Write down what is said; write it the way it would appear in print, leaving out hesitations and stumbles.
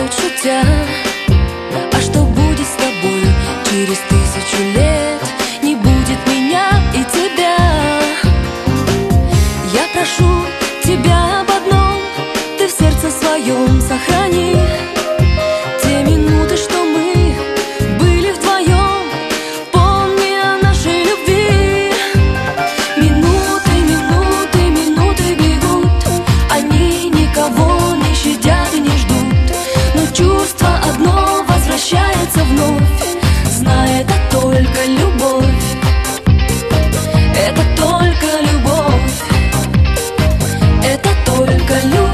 поют шутя. А что будет с тобою через 1000 лет? Не будет меня и тебя. Я прошу тебя об одном, ты в сердце своем сохрани те минуты, что мы были вдвоем. Помни о нашей любви. Минуты, минуты, минуты бегут, они никого не щадят и не ждут. Но чувство одно возвращается вновь, зная, это только любовь. Это только любовь. Это только любовь.